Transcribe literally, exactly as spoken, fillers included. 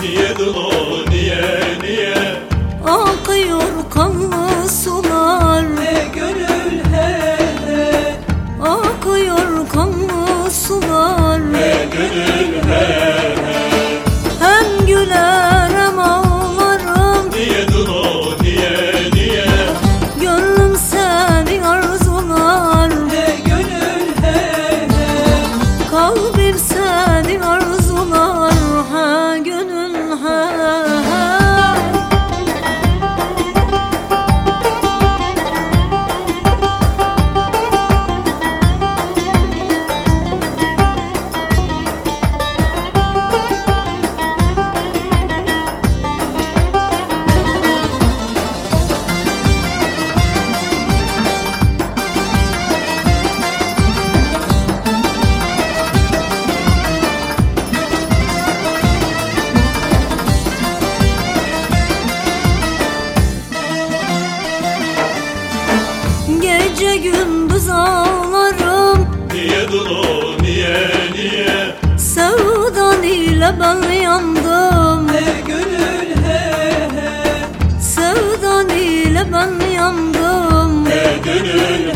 Niye Dulo, niye, niye? Akıyor kanlı sular, He gönül he he, akıyor kanlı sular. He gönül he he. Hem güler hem ağlarım, Niye Dulo, niye, niye? gönlüm seni arzular. he gönül he he, Kalbim seni arzular, ha gönül ha ha. Gece gündüz ağlarım, Niye Dulo, niye, niye? sevdan ile ben yandım. he gönül he he, Sevdan ile ben yandım. He gönül